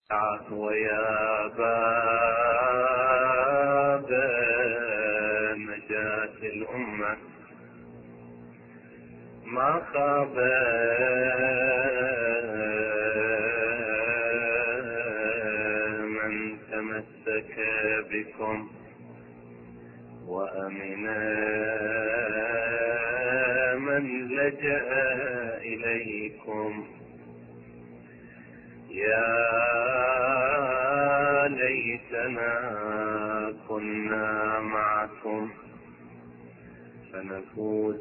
ويا باب نجاة الأمة ما خاب من تمسك بكم وأمنا من لجأ إليكم. يا ليتنا كنا معكم فنفوز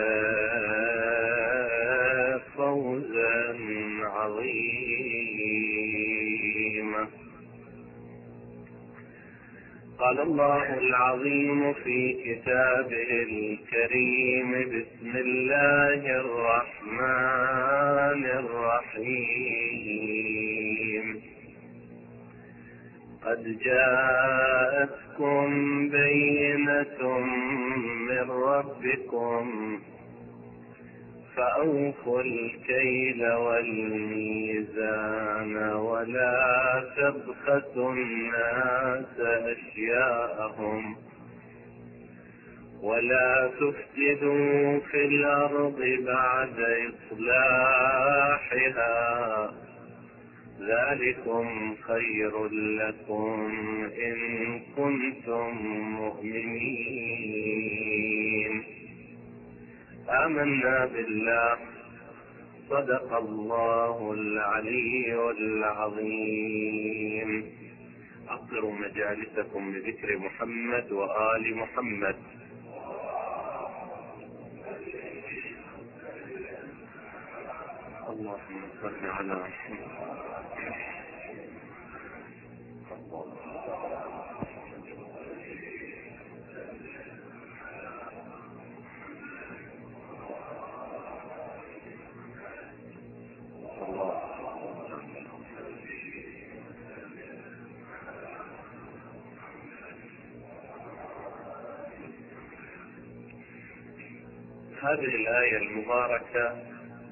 فوزا عظيما. قال الله العظيم في كتابه الكريم: بسم الله الرحمن الرحيم. قد جاءتكم بينة من ربكم فأوفوا الكيل والميزان ولا تبخسوا الناس أشياءهم ولا تفسدوا في الأرض بعد إصلاحها، ذلكم خير لكم إن كنتم مؤمنين. آمنا بالله، صدق الله العلي العظيم. أقروا مجالسكم بذكر محمد وآل محمد. اللهم صل على محمد. هذه الآية المباركة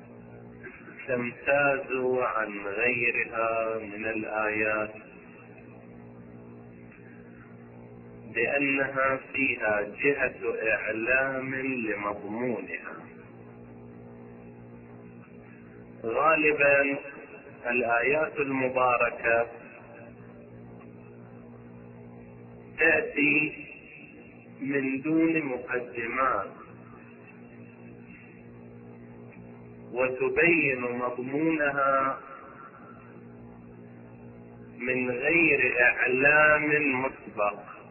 تمتاز عن غيرها من الآيات بأنها فيها جهة إعلام لمضمونها. غالبا الآيات المباركة تأتي من دون مقدمات وتبين مضمونها من غير إعلام مسبق،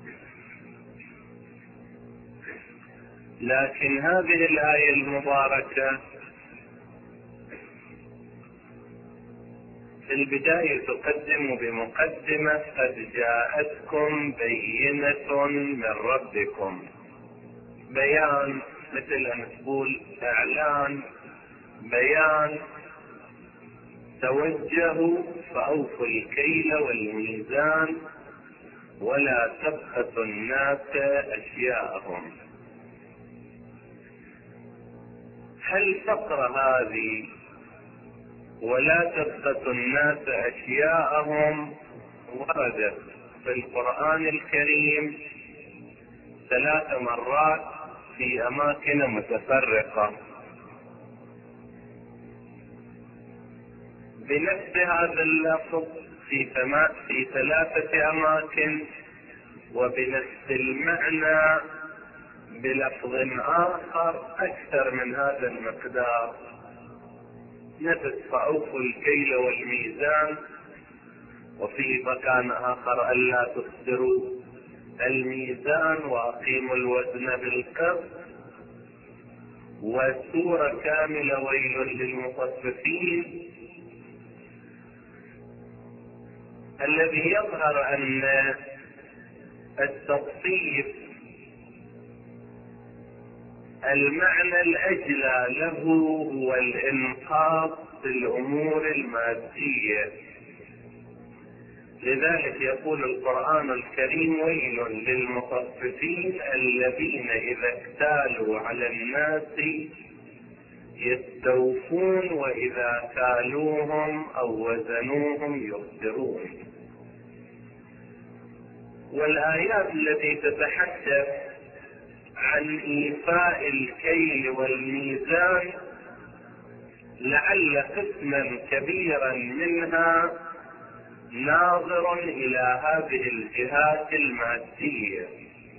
لكن هذه الآية المباركة في البداية تقدم بمقدمة: قد جاءتكم بينة من ربكم. بيان مثل أن تقول إعلان، بيان، توجهوا فأوفوا الكيل والميزان ولا تبخسوا الناس أشياءهم. هل فقرة هذه ولا تبخسوا الناس أشياءهم وردت في القرآن الكريم 3 مرات في أماكن متفرقة بنفس هذا اللفظ في 3 أماكن وبنفس المعنى بلفظ آخر أكثر من هذا المقدار. نفس فأوفوا الكيل والميزان، وفي مكان آخر ألا تخسروا الميزان وأقيموا الوزن بالقسط، وسورة كاملة ويل للمطففين. الذي يظهر أن التطفيف المعنى الأجلى له هو الإنقاذ في الأمور المادية. لذلك يقول القرآن الكريم: ويل للمطففين الذين إذا اكتالوا على الناس يستوفون وإذا كالوهم أو وزنوهم يخسرون. والآيات التي تتحدث عن إيفاء الكيل والميزان لعل قسما كبيرا منها ناظر إلى هذه الجهات المادية،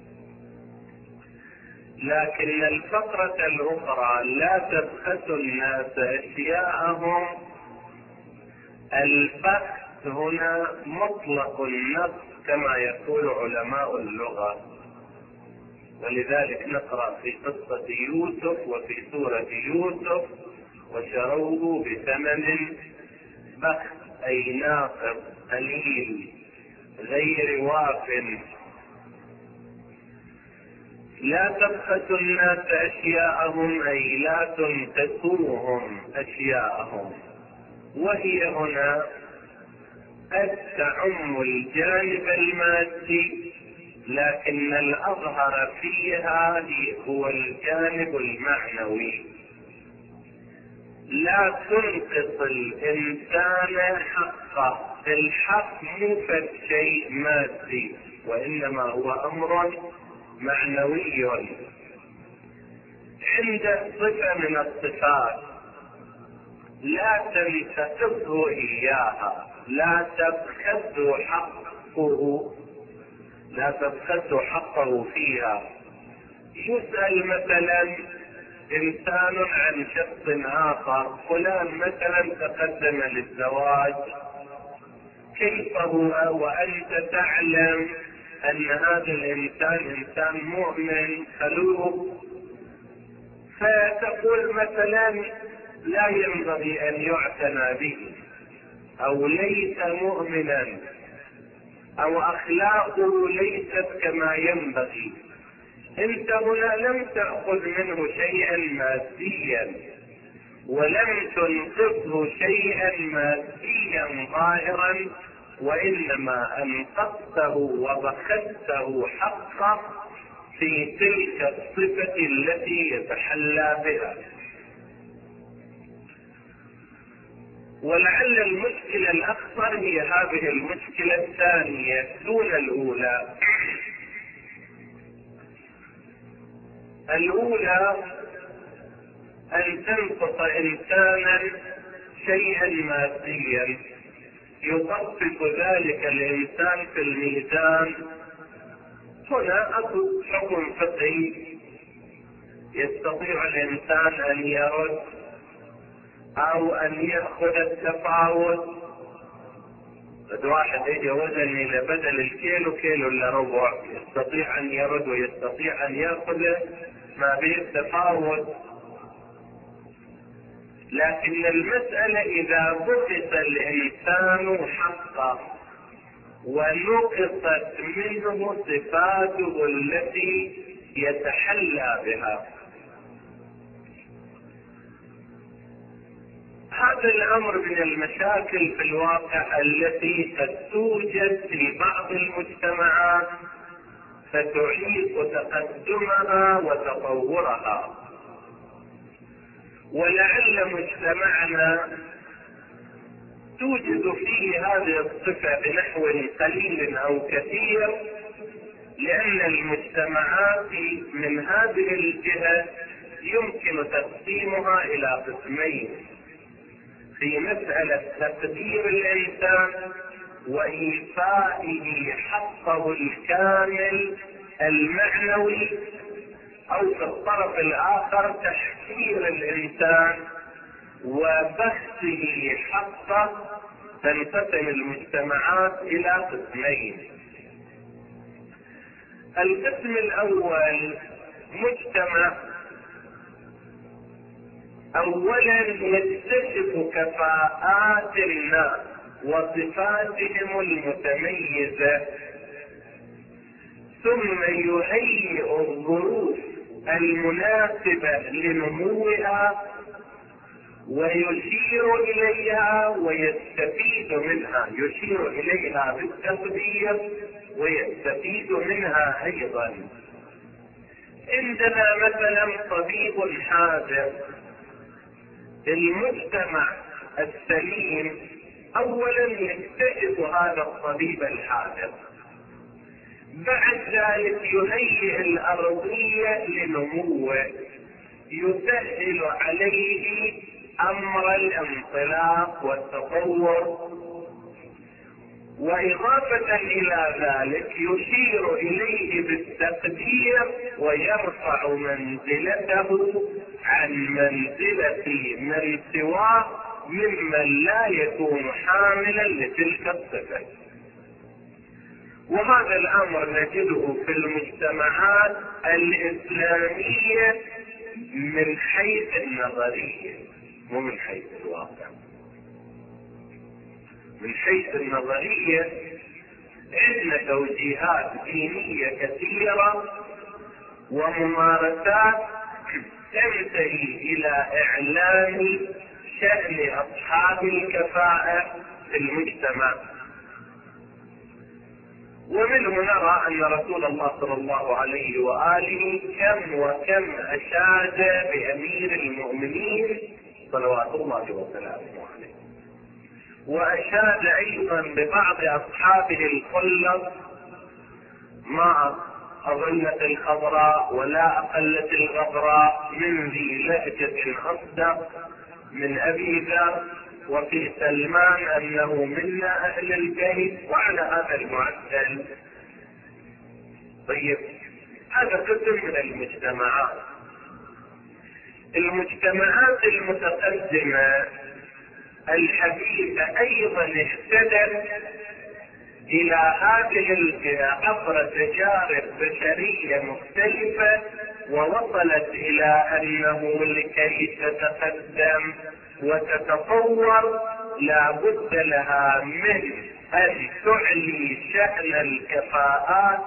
لكن الفقرة الأخرى لا تبخس الناس أشياءهم. البخس هنا مطلق النقص كما يقول علماء اللغة، ولذلك نقرأ في قصة يوسف وفي سورة يوسف وشروه بثمن بخس أي ناقص قليل غير واف. لا تبخسوا الناس أشياءهم أي لا تنقصوهم أشياءهم، وهي هنا تعم الجانب المادي، لكن الأظهر فيها هو الجانب المعنوي. لا تنقص الإنسان حقه. الحق مو شيء مادي، وإنما هو أمر معنوي. عند صفة من الصفات لا تنتقصه إياها، لا تبخسه حقه فيها. يسأل مثلا إنسان عن شخص آخر، فلان مثلا تقدم للزواج، كيف هو وأنت تعلم أن هذا الإنسان إنسان مؤمن خلوق، فتقول مثلا لا ينبغي أن يعتنى به، أو ليس مؤمنا، أو أخلاقه ليست كما ينبغي. انت هنا لم تأخذ منه شيئا ماديا، ولم تنقصه شيئا ماديا ظاهرا، وإنما أنقصته وبخسته حقه في تلك الصفة التي يتحلى بها. ولعل المشكلة الأكبر هي هذه المشكلة الثانية دون الأولى. الأولى أن تنقص إنسانا شيئا ماديا يطبق ذلك الإنسان في الميزان. هنا أكو حكم فقهي يستطيع الإنسان أن يرد أو أن يأخذ التفاوت. واحد يجي وزن إلى بدل الكيلو كيلو إلا ربع، يستطيع أن يرد ويستطيع أن يأخذ ما بين التفاوت. لكن المسألة إذا بخس الإنسان حقه ونقصت منه صفاته التي يتحلى بها، هذا الأمر من المشاكل في الواقع التي قد توجد في بعض المجتمعات فتعيق تقدمها وتطورها. ولعل مجتمعنا توجد فيه هذه الصفة بنحو قليل أو كثير، لأن المجتمعات من هذه الجهة يمكن تقسيمها إلى قسمين في مسألة تقدير الإنسان وإيفائه حقه الكامل المعنوي، أو في الطرف الآخر تحقير الإنسان وبخسه حقه. تنقسم المجتمعات إلى قسمين. القسم الأول مجتمع أولا يكتشف كفاءات الناس وصفاتهم المتميزة، ثم يهيئ الظروف المناسبة لنموها ويشير إليها ويستفيد منها، يشير إليها بالتقدير ويستفيد منها أيضا. عندنا مثلا طبيب حاذق المجتمع السليم اولا يكتشف هذا الطبيب الحاذق، بعد ذلك يهيئ الارضية لنموه، يسهل عليه امر الانطلاق والتطور، واضافة الى ذلك يشير اليه بالتقدير ويرفع منزلته عن منزلة من سواه ممن لا يكون حاملا لتلك الصفة. وهذا الامر نجده في المجتمعات الاسلامية من حيث النظرية مو من حيث الواقع. من حيث النظرية عندنا توجيهات دينية كثيرة وممارسات تنتهي الى اعلان شأن اصحاب الكفاءة في المجتمع. ومنه نرى ان رسول الله صلى الله عليه وآله كم وكم اشاد بامير المؤمنين صلوات الله وسلامه عليه، واشاد ايضا ببعض اصحابه الخلص ما اظلت الخضراء ولا اقلت الغبراء من ذي لهجة اصدق من ابي ذر، وفي سلمان انه منا اهل البيت، وعلى هذا المعدل. طيب هذا قسم من المجتمعات. المجتمعات المتقدمة الحديثة ايضا اهتدت الى هذه الفئة عبر تجارب بشرية مختلفة، ووصلت الى انه لكي تتقدم وتتطور لا بد لها من ان تعلي شأن الكفاءات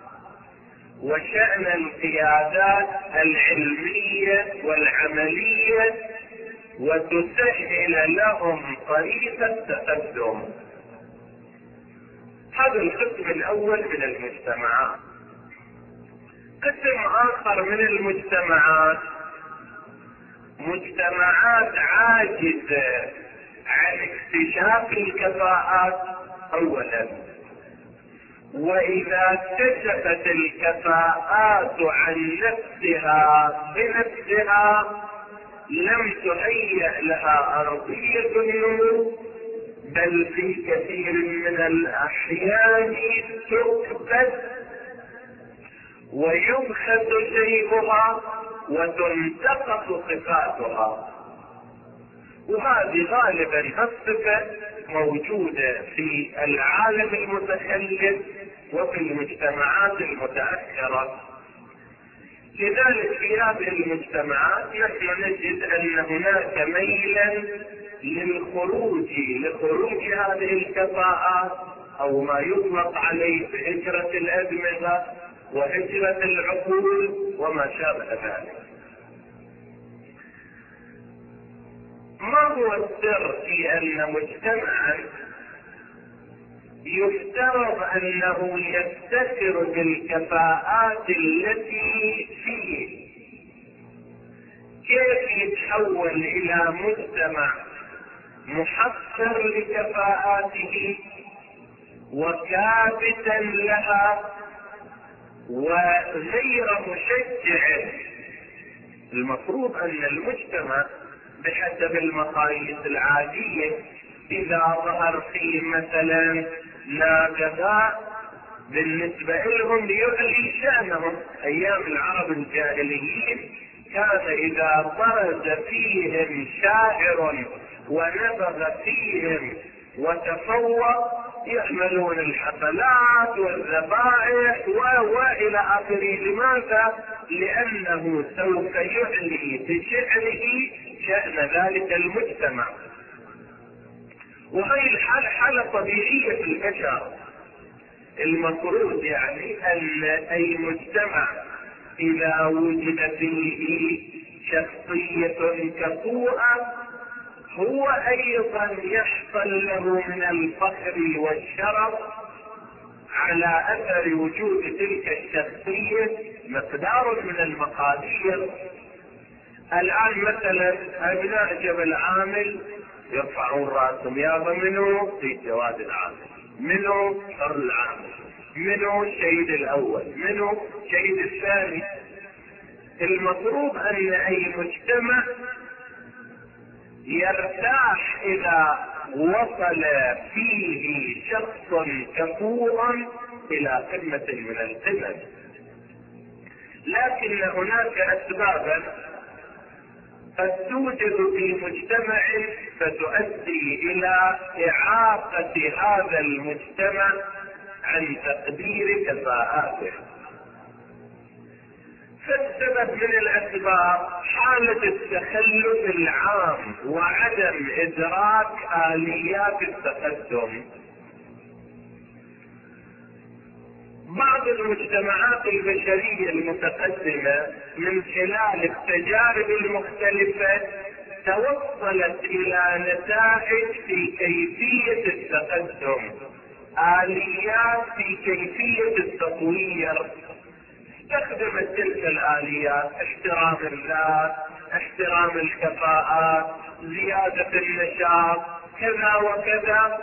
وشأن القيادات العلمية والعملية، وتسهل لهم طريق التقدم. هذا القسم الاول من المجتمعات. قسم اخر من المجتمعات مجتمعات عاجزة عن اكتشاف الكفاءات اولا، واذا اكتشفت الكفاءات عن نفسها بنفسها لم تهيأ لها ارضية النمو، بل في كثير من الاحيان تكبت ويبخس شيبها وتنتقص صفاتها. وهذه غالبا الصفة موجودة في العالم المتخلف وفي المجتمعات المتأخرة. لذلك في هذه المجتمعات نحن نجد ان هناك ميلا لخروج هذه الكفاءات، او ما يطلق عليه بهجرة الادمغة وهجرة العقول وما شابه ذلك. ما هو السر في ان مجتمعا يفترض انه يفتخر بالكفاءات التي فيه كيف يتحول الى مجتمع محصر لكفاءاته وكابتا لها وغير مشجع؟ المفروض ان المجتمع بحسب المقاييس العادية اذا ظهر فيه مثلا نابغة بالنسبة لهم يعلي شأنهم. ايام العرب الجاهليين كان اذا برز فيهم شاعر ونبغ فيهم وتفوق يعملون الحفلات والذبائح والى اخره. لماذا؟ لانه سوف يعلي بشعره شأن ذلك المجتمع. وهي الحالة طبيعية في البشر. المفروض يعني ان اي مجتمع اذا وجد فيه شخصية كفؤة هو ايضا يحصل له من الفخر والشرف على اثر وجود تلك الشخصية مقدار من المقادير الآن مثلا أبناء جبل عامل يرفعون رأسهم، يابا منو في جواد العامل، منو حر العامل، منو الشهيد الأول، منو الشهيد الثاني. المفروض أن أي مجتمع يرتاح إذا وصل فيه شخص كفورا إلى قمة من القمم، لكن هناك أسبابا قد توجد في مجتمع فتؤدي إلى إعاقة هذا المجتمع عن تقدير كفاءاته. فالسبب من الأسباب حالة التخلف العام وعدم إدراك آليات التقدم. بعض المجتمعات البشرية المتقدمة من خلال التجارب المختلفة توصلت إلى نتائج في كيفية التقدم، آليات في كيفية التطوير. استخدمت تلك الآليات: احترام الذات، احترام الكفاءات، زيادة النشاط، كذا وكذا.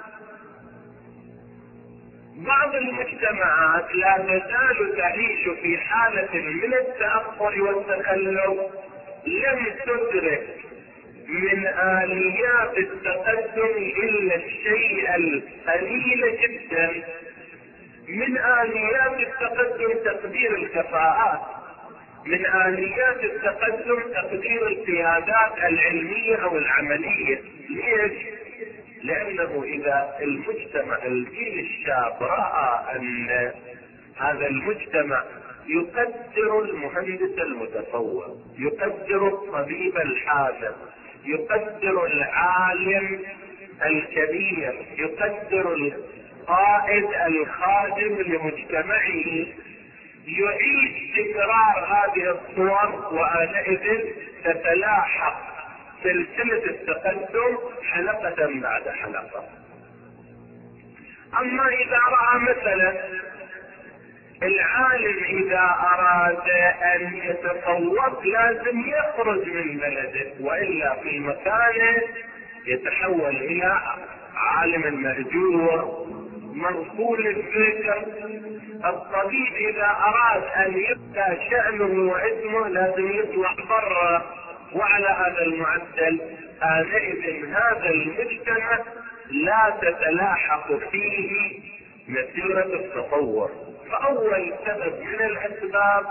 بعض المجتمعات لا تزال تعيش في حالة من التأخر والتخلف، لم تدرك من آليات التقدم إلا الشيء القليل جدا. من آليات التقدم تقدير الكفاءات، من آليات التقدم تقدير القيادات العلمية أو العملية. ليش؟ لأنه إذا المجتمع الجيل الشاب رأى أن هذا المجتمع يقدر المهندس المتفوق، يقدر الطبيب الحاذق، يقدر العالم الكبير، يقدر القائد الخادم لمجتمعه، يعيد تكرار هذه الصور، وآنئذ تتلاحق سلسلة التقدم حلقة بعد حلقة. أما إذا رأى مثلا العالم إذا أراد أن يتفوق لازم يخرج من بلده، وإلا في مكانه يتحول إلى عالم مهجور مرفوض الفكر. الطبيب إذا أراد أن يبقى شأنه واسمه لازم يطلع برا، وعلى هذا المعدل آنئذ هذا المجتمع لا تتلاحق فيه مسيرة التطور. فأول سبب من الأسباب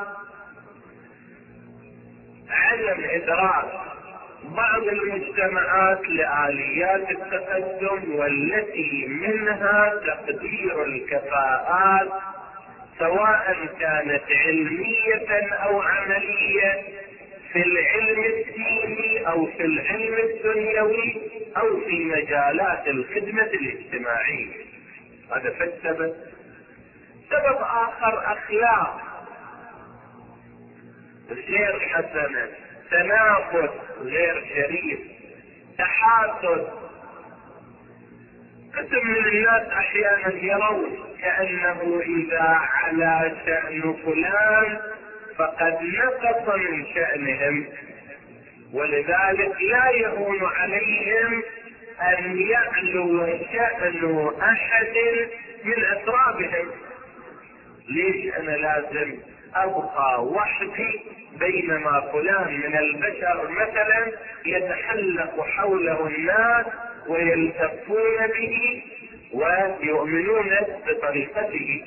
عدم إدراك بعض المجتمعات لآليات التقدم، والتي منها تقدير الكفاءات سواء كانت علمية أو عملية، في العلم الديني أو في العلم الدنيوي أو في مجالات الخدمة الاجتماعية. هذا فالسبب. سبب آخر أخلاق غير حسنة، تنافس غير شريف، تحاسد. قسم من الناس أحيانا يرون كأنه إذا على شأن فلان فقد نقص من شأنهم، ولذلك لا يهون عليهم أن يعلو شأن أحد من أترابهم. ليش أنا لازم أبقى وحدي بينما فلان من البشر مثلا يتحلق حوله الناس ويلتفون به ويؤمنون بطريقته؟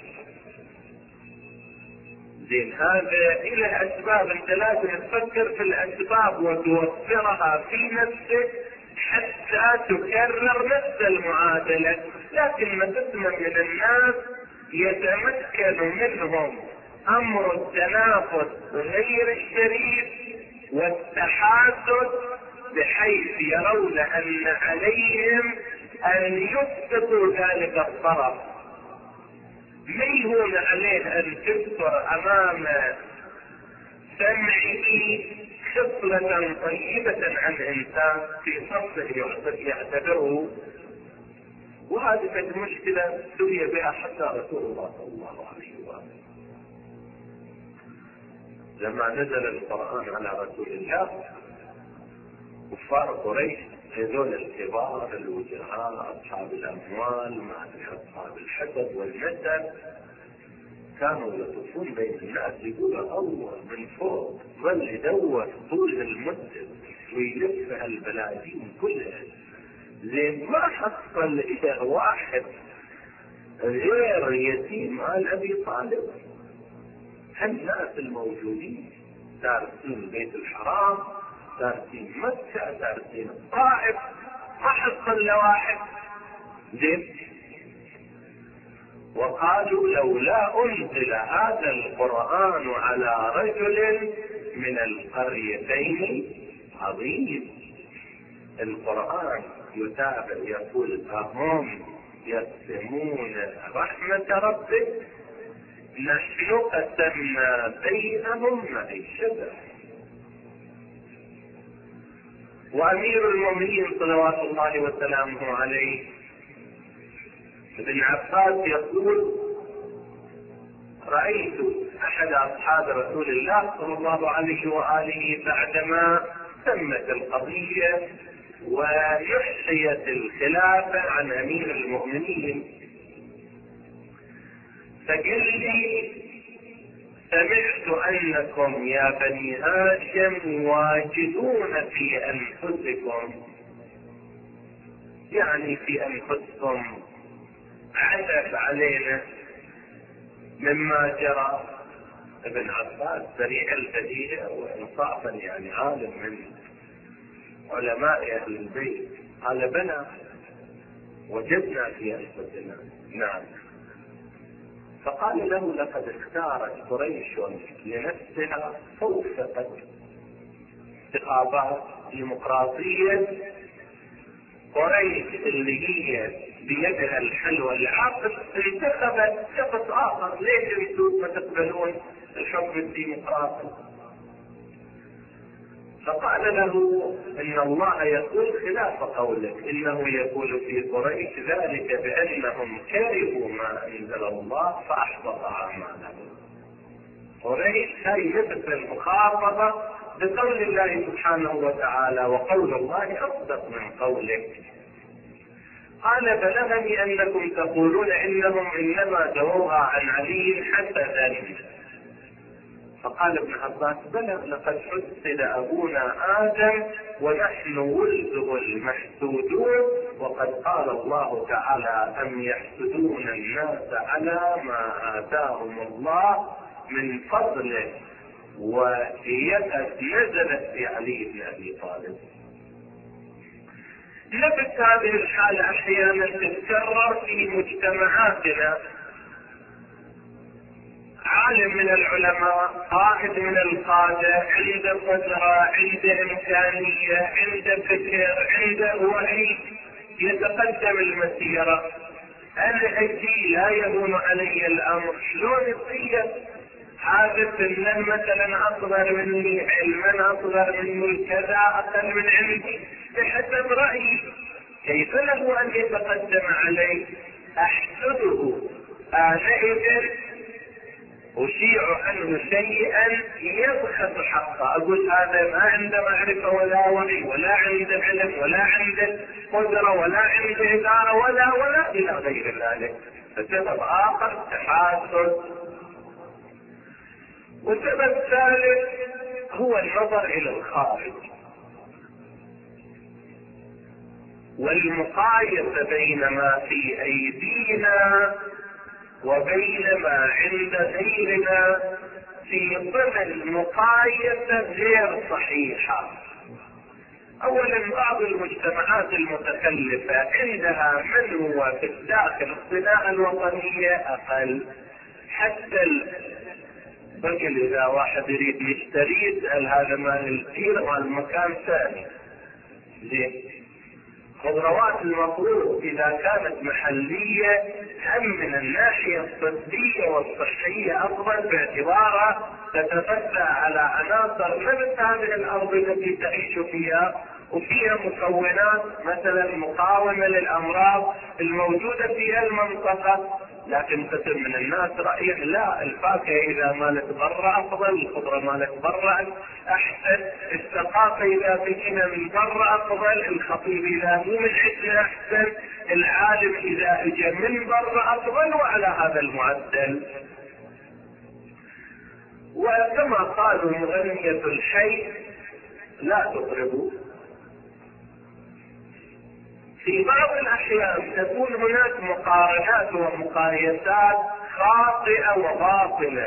زين، هذا إلى أسباب. أنت لازم تفكر في الأسباب وتوفرها في نفسك حتى تكرر نفس المعادلة. لكن قسم من الناس يتمكن منهم أمر التنافس غير الشريف والتحاسد، بحيث يرون أن عليهم أن يسقطوا ذلك الطرف. ما يهون عليه أن تذكر أمام سمعه خصلة طيبة عن إنسان في صفه يعتبره. وهذه المشكلة سئل بها حتى رسول الله صلى الله عليه وسلم. لما نزل القرآن على رسول الله كفار قريش هذول الكبار الوجهاء أصحاب الأموال مع أصحاب الحسد والنسب كانوا يطوفون بين الناس يقولوا الله من فوق ظل يدور طول المدة ويلف هالبلادين كلها زين ما حصل إلى واحد غير يتيم آل أبي طالب. هالناس الموجودين دارسين بيت الحرام، دارسين مكة، دارسين الطائف، ما حصل لواحد. زين وقالوا لولا أنزل هذا القرآن على رجل من القريتين عظيم. القرآن يتابع يقول أهم يقسمون رحمة ربك نحن قسمنا بينهم معيشتهم. وأمير المؤمنين صلوات الله وسلامه عليه ابن عباس يقول رأيت أحد أصحاب رسول الله صلى الله عليه وآله بعدما تمت القضية ويحصيت الخلافة عن أمير المؤمنين فقال لي سمعت أنكم يا بني هاشم واجدون في أنفسكم، يعني في أنفسكم عسف علينا مما جرى. ابن عباس سريع البديهة وإنصافا يعني عالم من علماء أهل البيت قال بلى وجدنا في أنفسنا. نعم. فقال له لقد اختارت قريش لنفسها توفقت انتخابات ديمقراطية. قريش اللي هي بيدها الحل والعقل انتخبت شخص آخر. ليش انتم ما تقبلون الحكم الديمقراطي؟ فقال له ان الله يقول خلاف قولك، انه يقول في قريش ذلك بانهم كرهوا ما انزل الله فاحبط اعمالهم. قريش هاي مثل المخاطبة بقول الله سبحانه وتعالى وقول الله اصدق من قولك. قال بلغني انكم تقولون انهم انما دعوها عن علي حسدا. فقال ابن عباس بلى لقد حسد ابونا ادم ونحن ولده المحسودون، وقد قال الله تعالى ام يحسدون الناس على ما اتاهم الله من فضله، نزلت في علي بن ابي طالب. نفس هذه الحالة احيانا تتكرر في مجتمعاتنا. عالم من العلماء، قائد من القادة، عنده قدرة، عنده إمكانية، عنده فكر، عنده وعي، يتقدم المسيرة. أنا أجي لا يهون علي الأمر، شلون يصير هذا سنا مثلا أصغر مني، علما أصغر مني، كذا أقل من عندي بحسب رأيي، كيف له أن يتقدم علي؟ أحسده آنئذ أشيع عنه شيئا يبخس حقه. أقول هذا ما عنده معرفة ولا وعي ولا عنده علم ولا عنده قدرة ولا عنده إدارة ولا إلى غير ذلك. فسبب آخر تحاسد. وسبب ثالث هو النظر إلى الخارج والمقايسة بين ما في أيدينا وبين ما عند غيرنا في ضمن مقايسة غير صحيحة. اولا بعض المجتمعات المتخلفة عندها من هو في الداخل الصناعة الوطنية اقل. حتى بقل اذا واحد يريد يشتري يسأل هذا مال الكيل مال مكان ثاني. زين خضروات المفروض اذا كانت محلية هم من الناحية الطبية والصحية افضل باعتبارها تتغذى على عناصر نفس هذه الارض التي تعيش فيها وفيها مكونات مثلا مقاومة للامراض الموجودة في المنطقة. لكن قسم من الناس رأيه لا، الفاكهة إذا مالت برا أفضل، الخضرة مالت برا أحسن، الثقافة إذا تجينا من برا أفضل، الخطيب إذا مو من عندنا أحسن، العالم إذا اجى من برا أفضل، وعلى هذا المعدل. وكما قالوا مغنية الحي لا تطربوا. في بعض الأحيان تكون هناك مقارنات ومقايسات خاطئة وباطلة.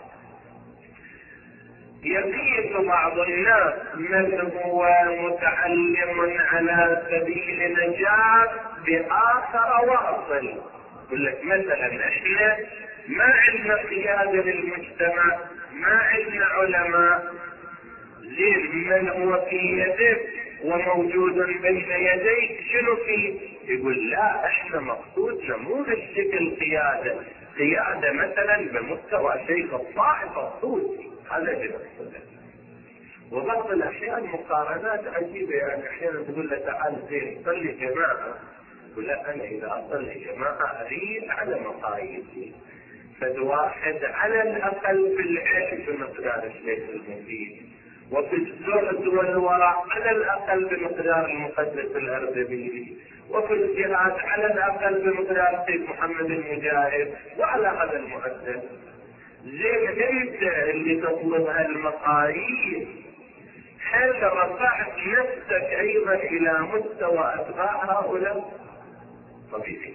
يقيس بعض الناس من هو متعلم على سبيل نجاة بآخر واصل. يقول لك مثلا احنا ما عندنا قيادة للمجتمع، ما عندنا علماء، زين من هو في يدك وموجود بين يديك شنو فيه؟ يقول لا، احنا مقصودنا مو بالشكل قيادة مثلا بمستوى شيخ الطائفة الصوفي، هذا اللي نقصده. وبعض الاحيان مقارنات عجيبة، يعني احيانا تقول له تعال زين صلي جماعة، يقول لا انا اذا اصلي جماعة اريد على مقاييسي، فواحد على الاقل في العلم بمقدار الشيخ المفيد، وفي الزهد والورع على الاقل بمقدار المقدس الاردبيلي، وفي الجهاد على الاقل بمقدار الشيخ محمد المجاهد، وعلى هذا المعدل. زين انت اللي تطلب هالمقاييس، هل رفعت نفسك ايضا الى مستوى اتباع هؤلاء؟ طبيعي.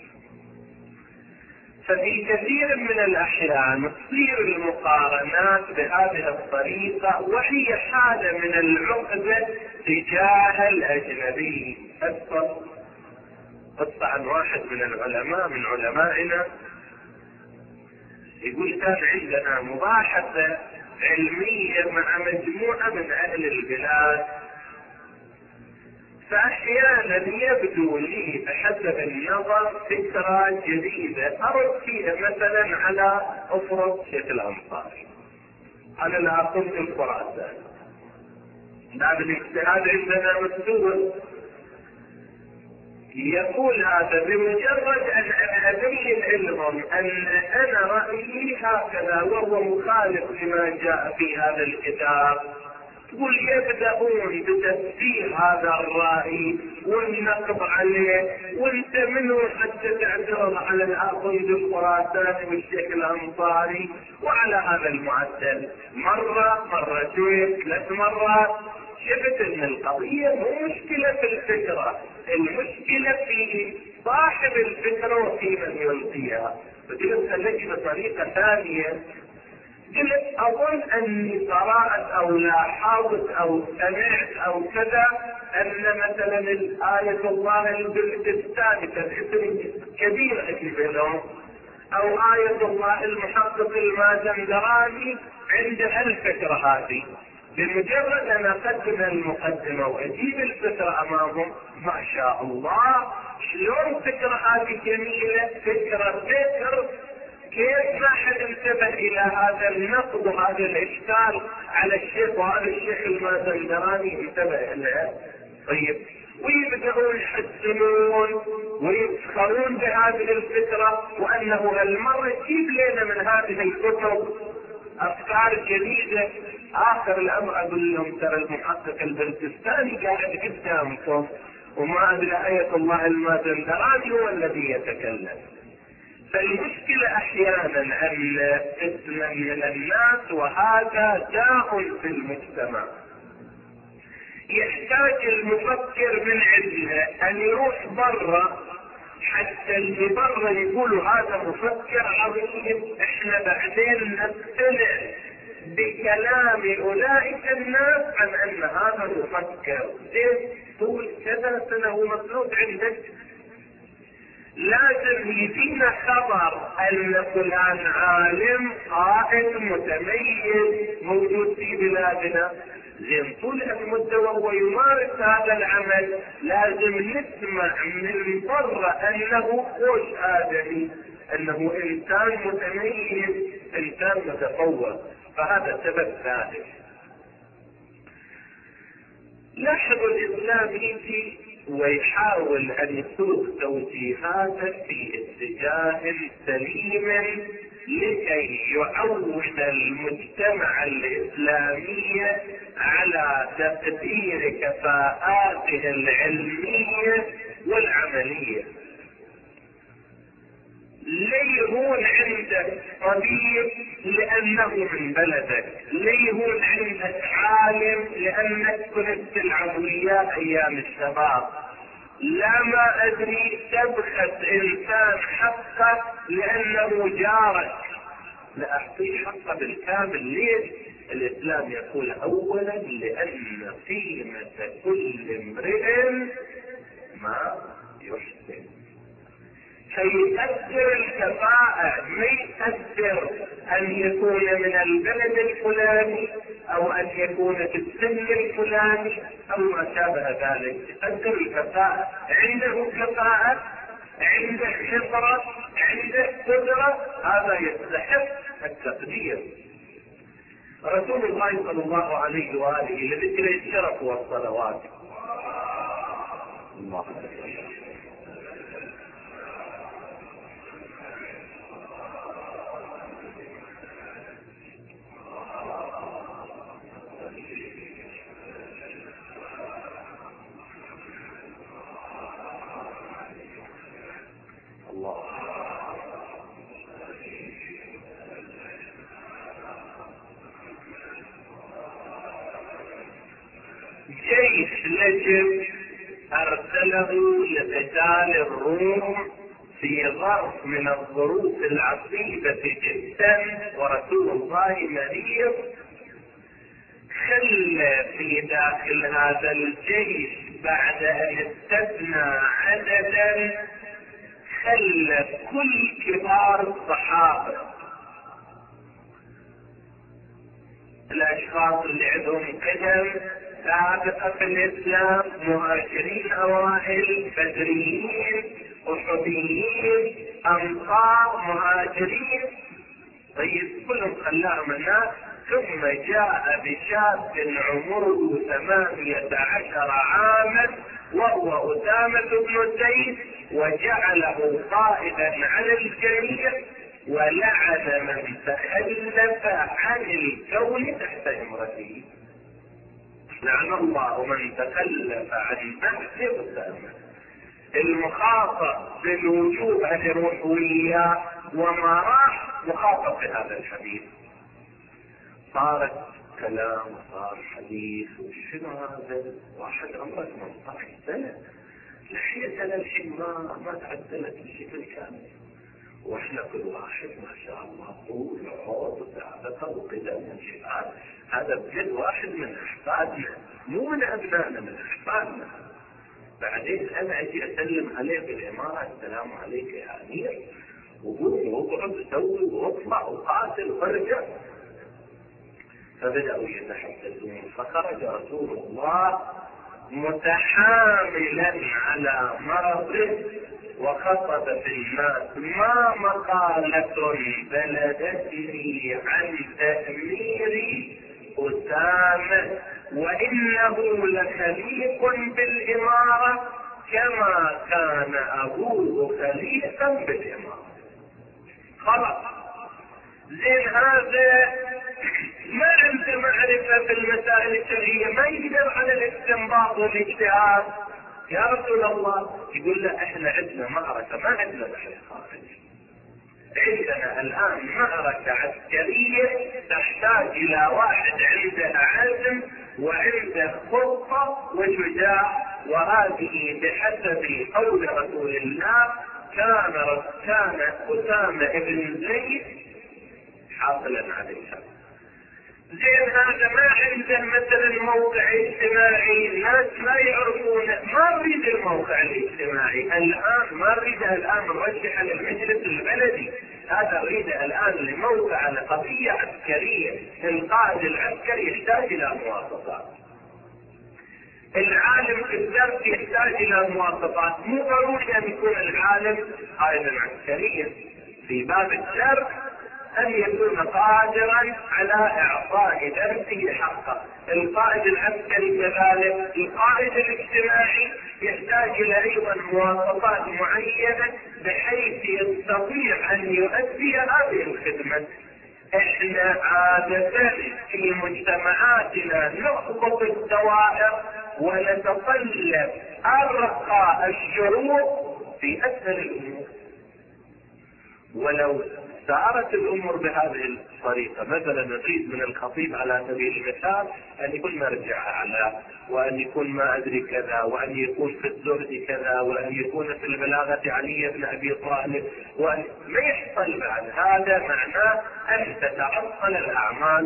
ففي كثير من الأحيان تصير المقارنات بهذه الطريقة، وهي حالة من العقدة تجاه الأجنبي. أذكر قصة عن واحد من العلماء من علمائنا، يقول كان عندنا مباحثة علمية مع مجموعة من أهل البلاد، فأحيانا يبدو لي بحسب النظر فكرة جديدة أرد فيها مثلا على أفرض شيخ الأنصاري، على العقل الخراساني. بعد الاجتهاد عندنا مستوى، يقول هذا بمجرد أن أنا أبين لهم أن أنا رأيي هكذا وهو مخالف لما جاء في هذا الكتاب، يقول يبدأون بتفسير هذا الرأي والنقد عليه، وانت منه حتى تعترض على العقيد الخراساني والشيخ الأنصاري، وعلى هذا المعدل مرتين 3 مرات. شفت ان القضية مو مشكلة في الفكرة، المشكلة في صاحب الفكرة وفي من يلقيها. فقلت خليك بطريقة ثانية، قلت اظن اني قرأت او لاحظت او سمعت او كذا ان مثلا آية الله البلتستاني كاسم كبير اكتب لهم، او آية الله المحقق المازندراني عنده الفكرة هذه. بمجرد ان اقدم المقدمة واجيب الفكرة امامهم، ما شاء الله شلون فكرة هذه جميلة، فكرة كيف ما حد انتبه الى هذا النقد وهذا الاشكال على الشيخ، وهذا الشيخ المازندراني انتبه له. طيب، ويبدأون يحسنون ويسخرون بهذه الفكرة، وانه هالمرة يجيب لنا من هذه الكتب افكار جديدة. اخر الامر اقول لهم ترى المحقق البلتستاني قاعد قدامكم، وما ادري آية الله المازندراني هو الذي يتكلم. فالمشكلة احيانا ان قسما من الناس، وهذا داء في المجتمع، يحتاج المفكر من عندنا ان يروح برا حتى اللي برا يقولوا هذا مفكر عظيم، احنا بعدين نقتنع بكلام اولئك الناس عن ان هذا مفكر. طول كذا سنة هو مطلوب عندك، لازم يجينا خبر ان فلان عالم قائد متميز موجود في بلادنا. زين طول المدة وهو يمارس هذا العمل لازم نسمع من برا انه خوش ادمي، انه انسان متميز، انسان متفوق. فهذا سبب ثالث. لاحظوا الاسلام يجي ويحاول ان يسوق توجيهاته في اتجاه سليم لكي يعود المجتمع الاسلامي على تقدير كفاءاته العلميه والعمليه. ليهون عندك طبيب لانه من بلدك، ليهون عندك عالم لانك كنت تلعب وياه ايام الشباب، لا ما ادري تبخس انسان حقه لانه جارك، لا اعطيه حقه بالكامل. ليش؟ الاسلام يقول اولا لان قيمة كل امرئ ما يحسن. فيؤثر الكفاءة، ما يؤثر ان يكون من البلد الفلاني او ان يكون في السن الفلاني او ما شابه ذلك. يؤثر الكفاءة، عنده كفاءة، عنده خبرة، عنده قدرة، هذا يستحق التقدير. رسول الله صلى الله عليه وآله لذكر الشرف والصلوات. الله جيش نجم ارسله لقتال الروم في ظرف من الظروف العصيبة جدا، ورسول الله مريض. خلى في داخل هذا الجيش بعد ان استثنى عددا، خلى كل كبار الصحابة، الاشخاص اللي عندهم قدم سابقة في الاسلام، مهاجرين اوائل، بدريين، احديين، انصار، مهاجرين، طيب كلهم خلاهم الناس. ثم جاء بشاب عمره 18 عاما وهو أسامة بن زيد، وجعله قائدا على الجميع، ولعن من تخلف عن الكون تحت امرته. لعن الله من تخلف عن بحث أسامة. المخاطب بالوجوب ان يروح وياه وما راح مخاطب بهذا الحديث. صارت كلام وصار حديث، وشنو هذا؟ واحد عمره 18 سنة، لحيته للحين ما تعدلت بشكل كامل، واحنا كل واحد ما شاء الله طول وعوض وسابقه وقدم وانشئات. هذا بجد واحد من احفادنا، مو من ابنائنا، من احفادنا. بعدين انا اجي اسلم عليه بالامارة، السلام عليك يا امير، وقوم واقعد وسوي واطلع وقاتل وارجع. فبدأوا يتحدثون، فخرج رسول الله متحاملا على مرضه وخطب في الناس: ما مقالة بلدتني عن تأمير أسامة، وإنه لخليق بالإمارة كما كان أبوه خليقا بالإمارة. خلاص، زين هذا ما عنده معرفة في المسائل الشرعية، ما يقدر على الاستنباط والاجتهاد. يا رسول الله، يقول له احنا عندنا معركة، ما عندنا بحر خارجي، عندنا الان معركة عسكرية تحتاج الى واحد عنده عزم وعنده خطة وشجاع، وهذه بحسب قول رسول الله كان أسامة بن زيد حاصلا عليها. زين هذا ما عنده مثلا موقع اجتماعي، الناس ما يعرفون، ما نريد الموقع الاجتماعي الان، ما نريده الان نرشحه للمجلس البلدي، هذا نريده الان لموقع لقضية عسكرية. القائد العسكري يحتاج الى مواصفات، العالم في الدرس يحتاج الى مواصفات، مو ضروري ان يكون العالم قائدا عسكريا. في باب الدرس أن يكون قادرا على إعطاء درسه حقه. القائد العسكري كذلك، القائد الاجتماعي يحتاج إلى أيضا مواصفات معينة بحيث يستطيع أن يؤدي هذه الخدمة. احنا عادة في مجتمعاتنا نخبط الدوائر ونتطلب أرقى الشروط في أسهل الأمور. ولو سارت الأمور بهذه الطريقة، مثلا نريد من الخطيب على سبيل المثال أن يكون مرجع أعلى، وأن يكون ما أدري كذا، وأن يكون في الزهد كذا، وأن يكون في البلاغة علي بن أبي طالب، وأن ما يحصل بعد هذا معناه أن تتعطل الأعمال.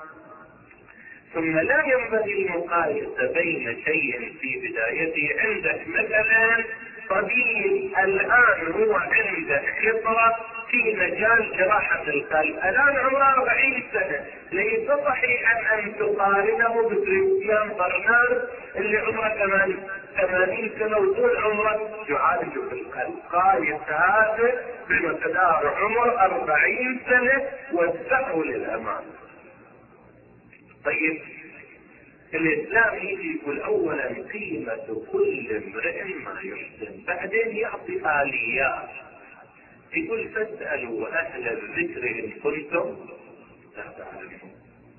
ثم لا ينبغي المقايسة بين شيء في بدايته. عندك مثلا طبيب الآن هو عنده خبرة في مجال جراحة القلب، الآن عمره 40 سنة، ليس صحيحا أن تقارنه بكريستيان برنارد اللي عمره 80 سنة وطول عمره يعالج في القلب. قايس هذا بمقدار عمر 40 سنة وادفعه للأمام. طيب الإسلام يجي يقول أولا قيمة كل امرئ ما يحسن، بعدين يعطي آليات. يقول فاسألوا أهل الذكر إن كنتم لا تعلمون.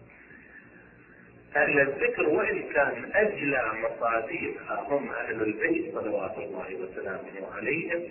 أهل الذكر وإن كان أجلى مصادرها هم أهل البيت صلوات الله وسلامه عليهم،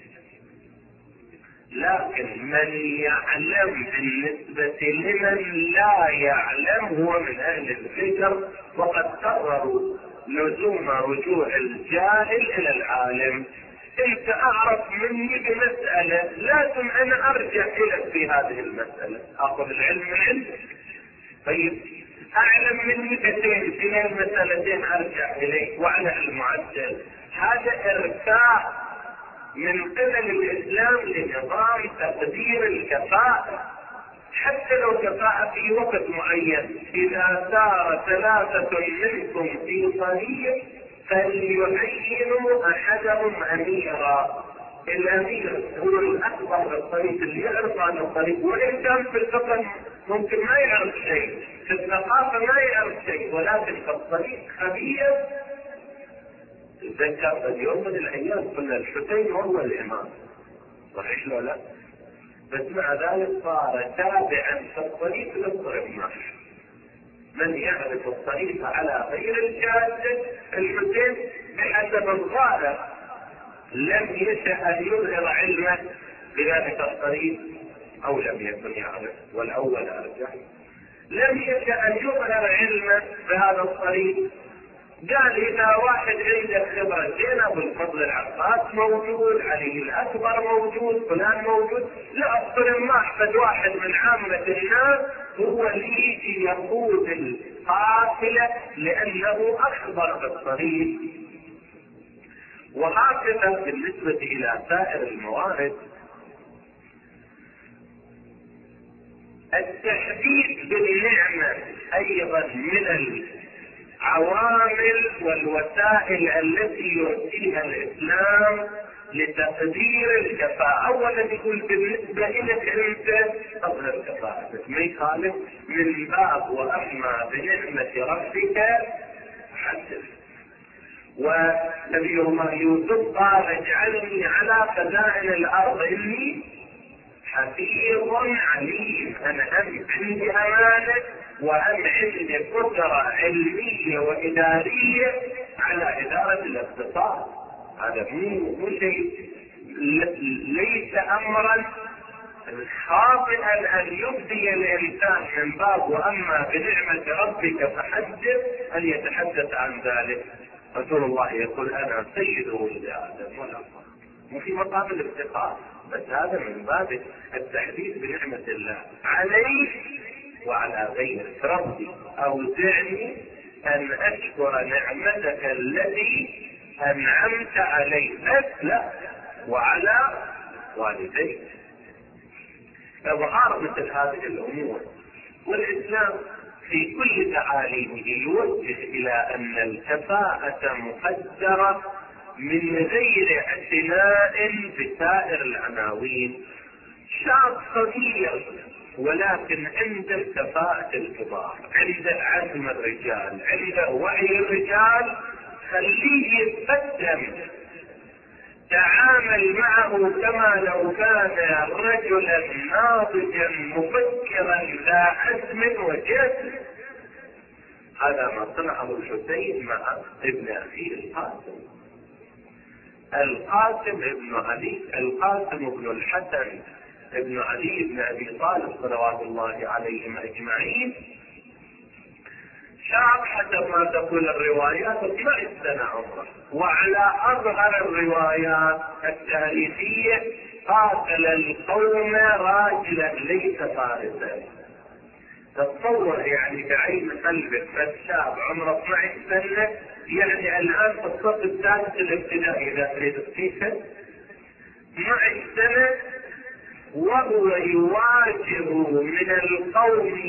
لكن من يعلم بالنسبة لمن لا يعلم هو من أهل الذكر، وقد قرروا لزوم رجوع الجاهل إلى العالم. انت اعرف مني بمسألة لازم انا ارجع اليك في هذه المسألة، اخذ العلم من عندك. طيب اعلم مني بتين في المسألتين ارجع اليك واعلى المعدل. هذا ارتاح من قبل الاسلام لنظام تقدير الكفاءة، حتى لو كفاءة في وقت معين. اذا سار 3 منكم في طريق فليعينوا احدهم اميرا. الامير هو الاكبر بالطريق اللي يعرف عن الطريق، وان كان في الفقه ممكن ما يعرف شيء، في الثقافه ما يعرف شيء، ولكن في الطريق خبير. تذكر اليوم من الايام قلنا الحسين هو الامام، صحيح لو لا؟ بس مع ذلك صار تابعا في الطريق للطريق معه. من يعرف الطريق على غير الجادة؟ الحسين بحسب الظاهر لم يشأ أن يظهر علمه بذلك الطريق، أو لم يكن يعرف، والأول أرجح، لم يشأ أن يظهر علمه بهذا الطريق. قال إذا واحد عنده خبرة زين، أبو الفضل العباس موجود، علي الأكبر موجود، فلان موجود، لا أصلا ما أحفد واحد من عامة الناس هو اللي يجي يقود القافلة لأنه أخبر بالطريق. وهكذا بالنسبة إلى سائر الموارد. التحديد بالنعمة أيضا من العوامل والوسائل التي يؤتيها الإسلام لتقدير الكفاءة. أولا يقول بالنسبة لك أنت أظهر كفاءتك، ما يخالف، من باب وأما بنعمة ربك حدث. ونبي الله يوسف قال اجعلني على خزائن الأرض إني حفيظ عليم. أنا عندي أمانة وأم عندي قدرة علمية وإدارية على إدارة الاقتصاد. هذا مو شيء، ليس أمرا خاطئا أن يبدي الإنسان من باب وأما بنعمة ربك فحدث أن يتحدث عن ذلك. رسول الله يقول أنا سيد ولد آدم ولا فخر، مو في مقام الافتقار، بس هذا من باب التحديث بنعمة الله عليك وعلى غيرك. ربي أوزعني أن أشكر نعمتك التي أنعمت علي، بس لا وعلى والديك. إظهار مثل هذه الأمور. والإسلام في كل تعاليمه يوجه إلى أن الكفاءة مقدرة من غير اعتناء بسائر العناوين. شاب صغير ولكن عنده كفاءة الكبار، عنده عزم الرجال، عنده وعي الرجال، خليه يتقدم، تعامل معه كما لو كان رجلا ناضجا مفكرا ذا عزم وجسم. هذا ما صنعه الحسين مع ابن اخيه القاسم. القاسم ابن علي، القاسم ابن الحسن ابن علي بن ابي طالب صلوات الله عليهم اجمعين، شاب حسب ما تقول الروايات 12 سنة عمره، وعلى اظهر الروايات التاريخية قاتل القوم راجلا ليس فارسا. تتصور يعني بعين قلبك بس شاب عمره 12 سنة، يعني الان في الصف الثالث الابتدائي اذا تريد تقيسه، 12 سنة وهو يواجه من القوم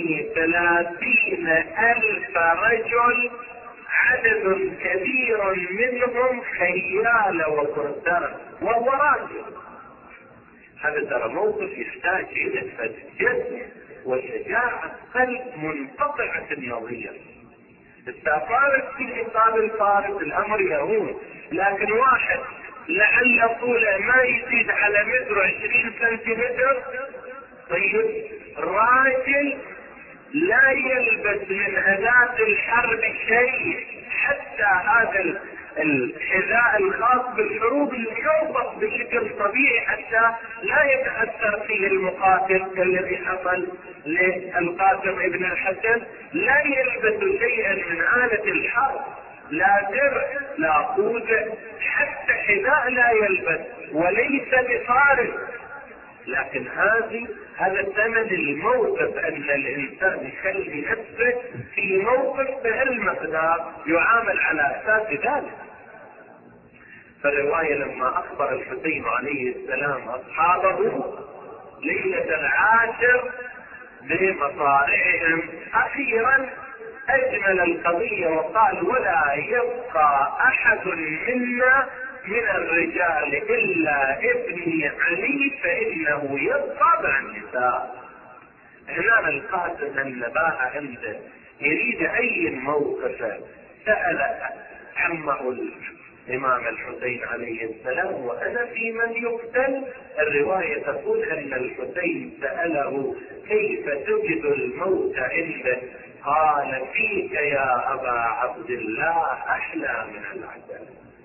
30,000 رجل، عدد كبير منهم خيال وفرسان، وهو راجل. هذا ترى موقف يحتاج الى جسم وشجاعة قلب منقطعة النظير. الفارس في مقابل فارس الامر يهون، لكن واحد لعل طوله ما يزيد على 120 سنتيمتر، طيب راجل لا يلبس من أداة الحرب شيء، حتى هذا الحذاء الخاص بالحروب اللي يوضح بشكل طبيعي حتى لا يتأثر فيه المقاتل كالذي حصل للقاسم ابن الحسن، لا يلبس شيئا من آلة الحرب، لا درع لا خوذة، حتى حذاء لا يلبس، وليس بفارس. لكن هذا ثمن الموقف، ان الانسان يخلي نفسه في موقف بهالمقدار يعامل على اساس ذلك. فالرواية لما اخبر الحسين عليه السلام اصحابه ليلة العاشر بمصارعهم، اخيرا اجمل القضية وقال: ولا يبقى احد منا من الرجال الا ابني علي فانه يبقى مع النساء. هنا القاسم النباهة عنده، يريد اي موقف سأل عمه الامام الحسين عليه السلام: وانا في من يقتل؟ الرواية تقول ان الحسين سأله: كيف تجد الموت عنده؟ قال: فيك يا ابا عبد الله احلى من العسل.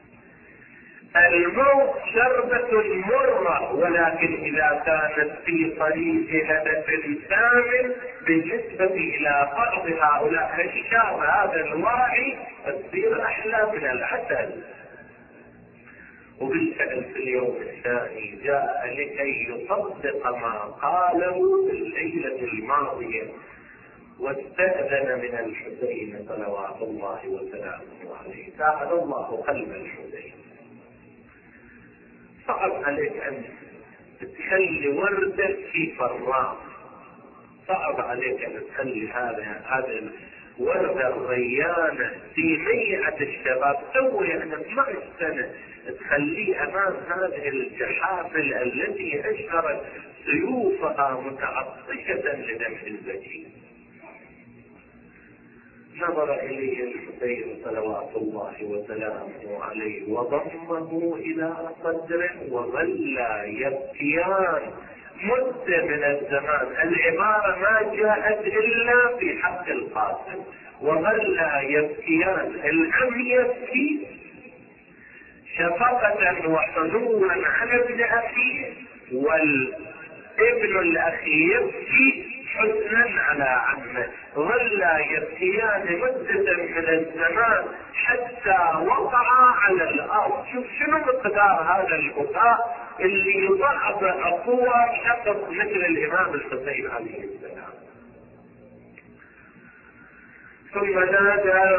الموت شربة مرة، ولكن إذا كانت في طريق هدف ثامن بالنسبة إلى بعض هؤلاء الشاب هذا الواعي تصير أحلى من العسل. وبالفعل في اليوم الثاني جاء لكي يصدق ما قاله في الليلة الماضية، واستأذن من الحسين صلوات الله وسلامه عليه. ساعد الله قلب الحسين. صعب عليك ان تخلي وردة في فراغ، صعب عليك ان تخلي هذا الوردة الريانة في ميعة الشباب توي يعني 12 سنة تخليه امام هذه الجحافل التي اشهرت سيوفها متعطشة لدمع البشير. نظر اليه الحسين صلوات الله وسلامه عليه وضمه الى صدره وظلا يبكيان مدة من الزمان. العبارة ما جاءت الا في حق القاسم، وظلا يبكيان. العم يبكي شفقة وحنوا على ابن اخيه، والابن الاخي يبكي حزنا على عمه. ظلا يبكيان مدة من الزمان حتى وقعا على الارض. شوف شنو مقدار هذا البكاء اللي يضعف قوة شخص مثل الامام الحسين عليه السلام. ثم نادى: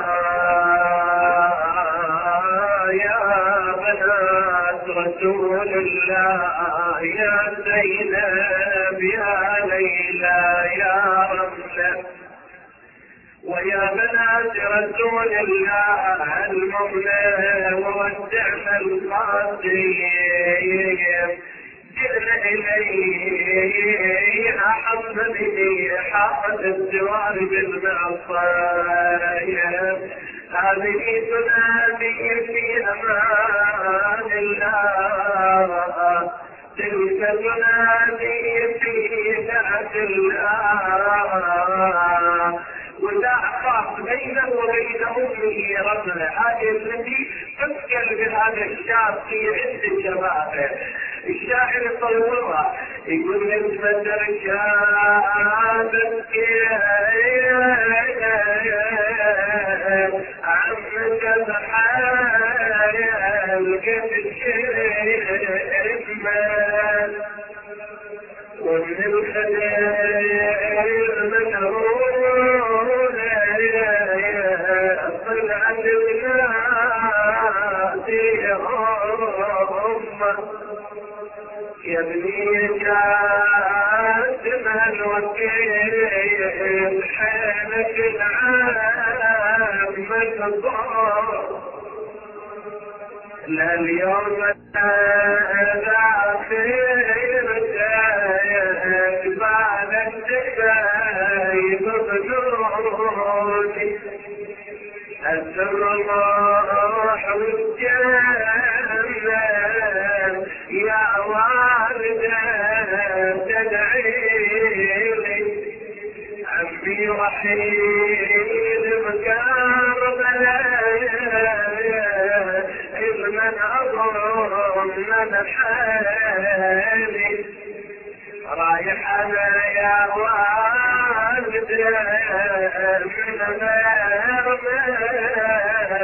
يا بنات رسول الله، يا زينب، يا ليلى، يا رملة، ويا بنات رسول الله المولى، وودعنا القاسم، جئنا إليه أحب به طاقة الزوار بالمعصية. هذه تنادي في أمان الله، تلك تنادي في ذات الله. ولا أخاف بينه وبين أمه رملة. هذه التي تذكر بهذا الشاب في عز شبابه. الشاعر يصورها يقول نسبة رشادك عمك بحال قد الشرمة ومن الخير مكرونة طلعت بلادهم يا ابني كاتمها الوكيل حينك العام الضار لا اليوم الآخر بعد الشفايف بنوري السر الله والجنة يا والدة تدعيلي عمي وحيد بكربلاء إذ من أظن من حالي رايح أنا يا والدة من غير ما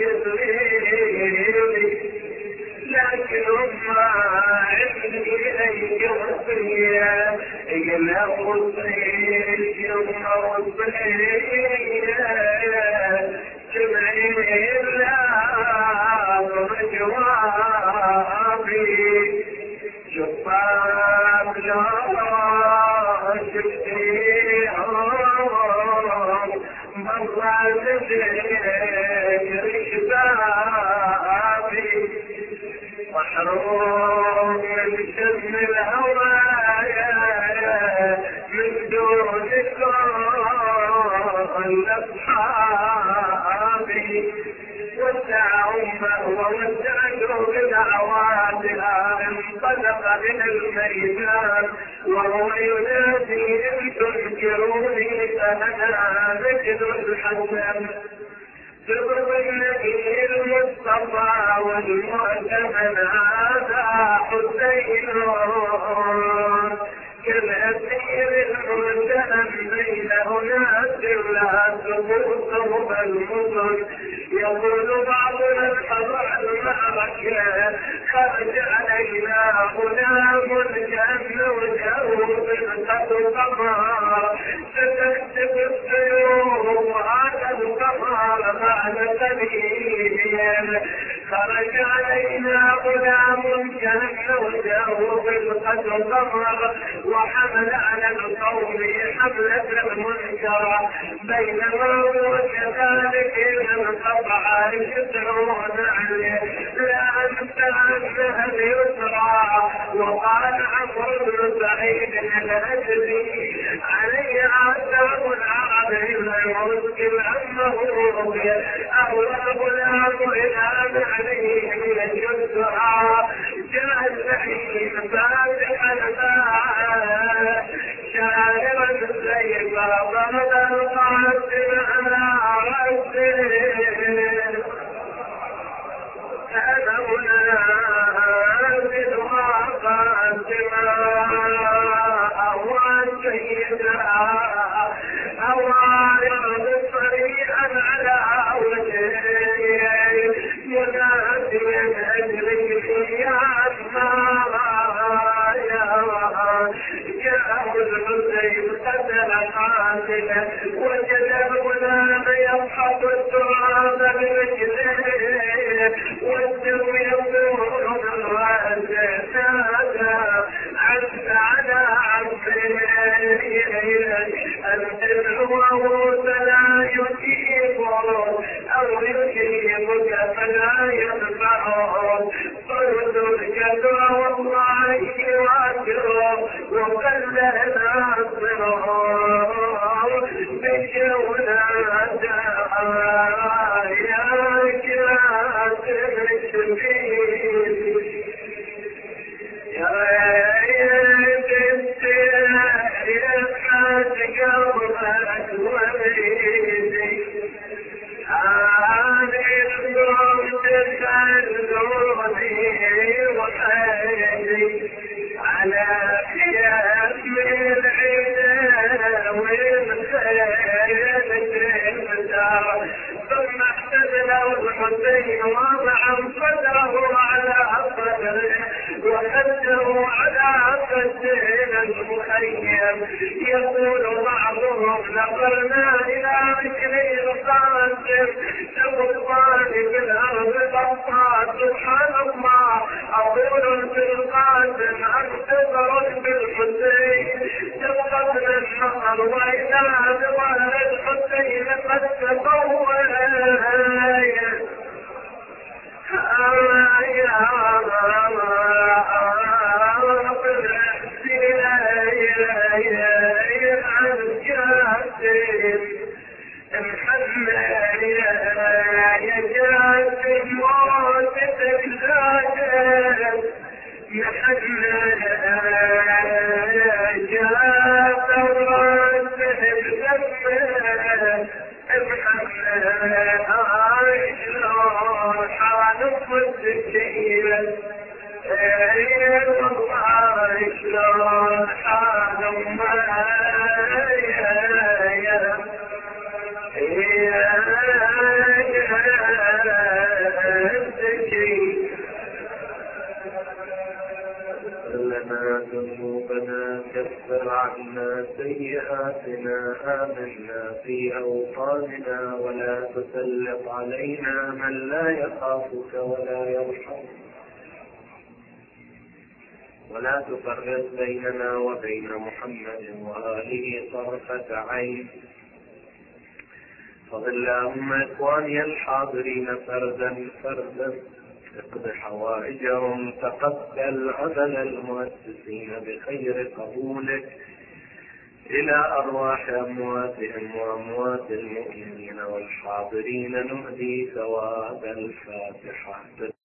تجريلي لكن ما عندي أي وصية إلا وصية يوم وصية جمعي الله جوابي شفاف لا شفتيهم مرة تذكر شبابي محروم من شم الهوايا من دونكم أصحابي ودع أمه وودعته بدعواتها انطلق من الميدان وهو ينادي إن تنكروني فأنا مثل الحسن سر النبي المصطفى والمؤتمن هذا حسين كالأسير المتهم بين أناس لا تبصر المدن يقول بعضنا الحضر المعركة خرج علينا غلام كأنه جاوب قد قمر ستكتب السيوف وهذا القمر بعد قليل خرج علينا غلام كأنه جاوب قد قمر وحمل على القوم حملة المنكر بينما هو كذلك انقطع يسرون عليه لا أنت أنها اليسرى وقال عمرو بن سعيد الأجدي علي عذاب العرب إلا المسكن أنه رضي أولى غلام إلى عليه من اليسرى جاء الزعيم فاتحا شاعرا سيفا ضرب القاسم على رأسه أنا منازلها قاسما أهوى سيدها أوائر صريعا على وجهه يناديا أجري يا جاءه الحسين قتل قاتلا وجد الغلام يضحك التراب برجليه والدم يصور من رأسه هذا عز على عبده الدمع فلا يجيبه أو يجيبك فلا ينفعه صرت الجدع والله يواجهه وقل ناصره الحسين واضعا صدره على صدره وخده على خده المخيم. يقول بعضهم نظرنا إلى مثل القاسم تبطان في الأرض بطات. سبحان الله. أقول في القاسم أكتبر بالحسين تبقتنا النهر وإذا بظهر الحسين قد تطور. لنا ذنوبنا كفر عنا سيئاتنا آمنا في أوطاننا ولا تسلط علينا من لا يخافك ولا يرحمك ولا تفرق بيننا وبين محمد وآله طرفة عين. فضل اللهم إخواني الحاضرين فردا فردا اقض حوائجهم. تقبل عمل المؤسسين بخير قبولك إلى أرواح أمواتهم وأموات المؤمنين والحاضرين. نهدي ثواب الفاتحة.